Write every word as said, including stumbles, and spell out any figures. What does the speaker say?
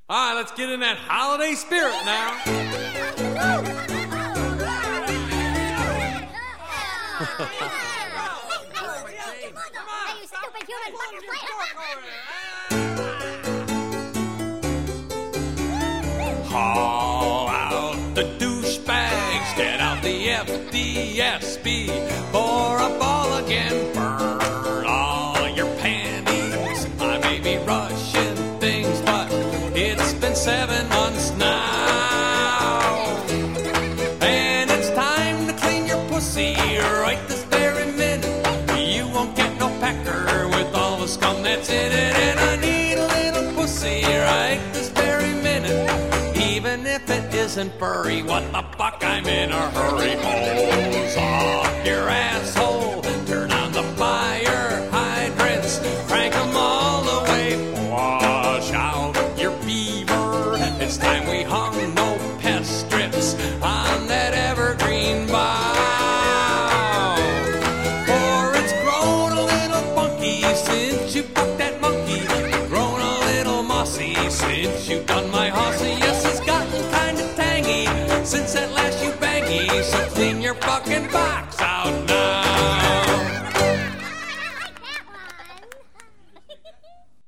All right, let's get in that holiday spirit now. Haul out the douchebags, get out the F D S B, pour a ball again, burn all your panties. I may be rushing things, but it's been seven months now, and it's time to clean your pussy right this very minute. You won't get no pecker with all the scum that's in it, and I need a little pussy right this very minute. Even if it isn't furry, what the fuck, I'm in a hurry. Hose off your asshole, turn on the fire hydrants, crank them all the way, wash out your beaver. It's time we hung no pest strips on that evergreen bough, for it's grown a little funky since you fucked that monkey, grown a little mossy since you done my horsey. Yes, it's gotten kinda tangy since that last you bangy, so clean your fucking box out now.